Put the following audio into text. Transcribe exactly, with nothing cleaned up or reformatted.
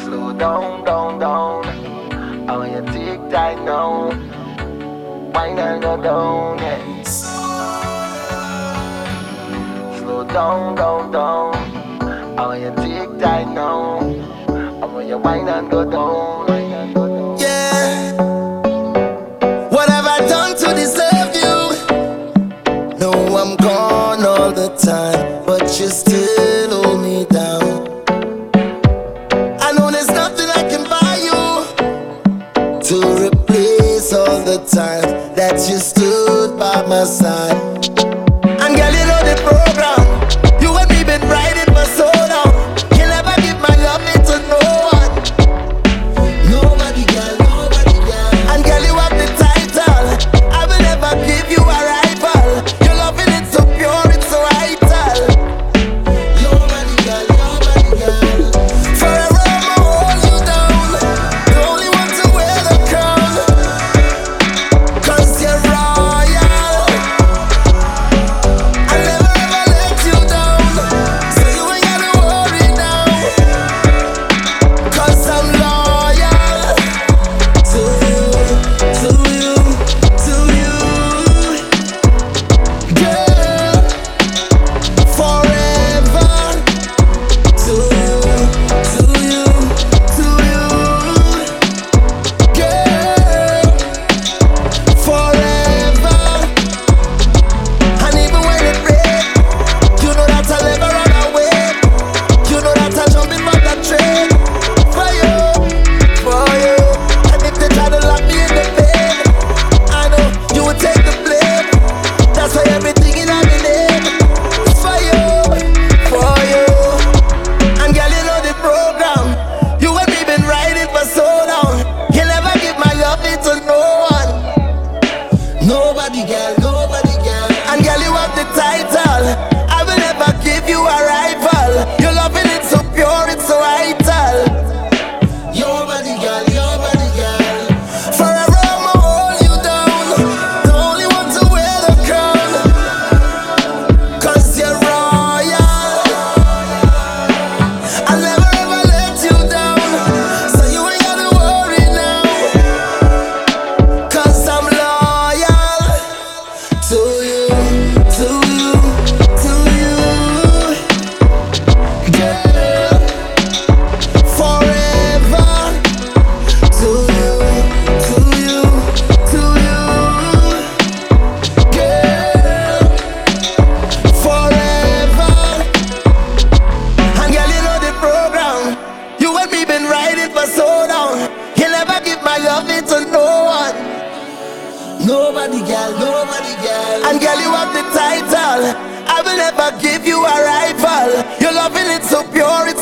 Slow down, down, down. I want you to take time now. Wine and go down, yeah. Slow down, down, down. I want you to take time now. I want you wine and go down. Yeah. What have I done to deserve you? No, I'm gone all the time, but you still hold me down. I know there's nothing I can buy you to replace all the time that you stood by my side. And girl, you know the program. You and me been riding for so long. You'll never give my loving to no one. Nobody, girl, nobody, girl. And girl, you have the title. I will never give you a rival. Your loving it so pure, it's so vital. Nobody, girl, nobody, girl. Forever I'ma hold you down. The only one to wear the crown. Cause you're royal. I'll never ever let you down. So you ain't gotta worry now. Cause I'm loyal to you, to you, to you. Girl, forever. To you, to you, to you. Girl, forever. And even when it breaks, you know that I'll never run away. You know that I'll jump in for that train. For you, for you. And if they try to lock me in the bed, I know you would take the blame. That's why everything in my name is for you, for you. And girl, you know the program. You and me been riding for so long. You'll never give my loving to no one. Nobody, girl, nobody, girl. And girl, you have the title. I will never give you a rival. Your loving it so pure, it's so vital. Your body, girl, your body, girl. Forever I'ma hold you down. The only one to wear the crown. Cause you're royal. I'll never ever let you down. So you ain't gotta worry now. Cause I'm loyal to you, to you, to you. Girl, forever. To you, to you, to you. Girl, forever. And girl, you know the program. You and me been riding for so long. You'll never give my loving to no one. Nobody, girl, nobody, girl. And girl, you have the title. I will never give you a rival. Your loving it so pure, it's